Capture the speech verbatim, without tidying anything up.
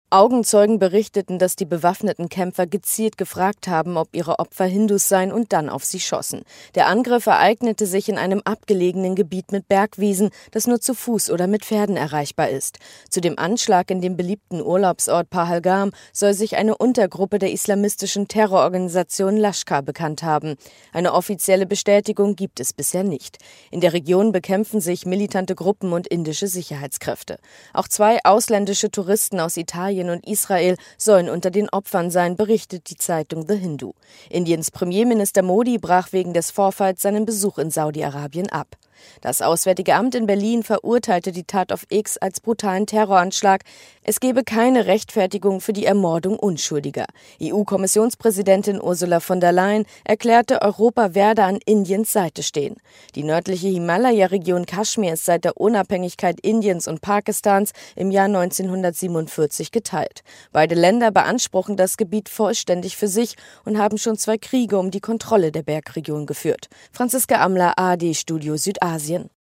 Augenzeugen berichteten, dass die bewaffneten Kämpfer gezielt gefragt haben, ob ihre Opfer Hindus seien und dann auf sie schossen. Der Angriff ereignete sich in einem abgelegenen Gebiet mit Bergwiesen, das nur zu Fuß oder mit Pferden erreichbar ist. Zu dem Anschlag in dem beliebten Urlaubsort Pahalgam soll sich eine Untergruppe der islamistischen Terrororganisation Laschkar bekannt haben. Eine offizielle Bestätigung gibt es bisher nicht. In der Region bekämpfen sich militante Gruppen und indische Sicherheitskräfte. Auch zwei ausländische Touristen aus Italien und Israel sollen unter den Opfern sein, berichtet die Zeitung The Hindu. Indiens Premierminister Modi brach wegen des Vorfalls seinen Besuch in Saudi-Arabien ab. Das Auswärtige Amt in Berlin verurteilte die Tat auf X als brutalen Terroranschlag. Es gebe keine Rechtfertigung für die Ermordung Unschuldiger. E U-Kommissionspräsidentin Ursula von der Leyen erklärte, Europa werde an Indiens Seite stehen. Die nördliche Himalaya-Region Kaschmir ist seit der Unabhängigkeit Indiens und Pakistans im Jahr neunzehnhundertsiebenundvierzig geteilt. Beide Länder beanspruchen das Gebiet vollständig für sich und haben schon zwei Kriege um die Kontrolle der Bergregion geführt. Franziska Amler, A R D Studio Südasien.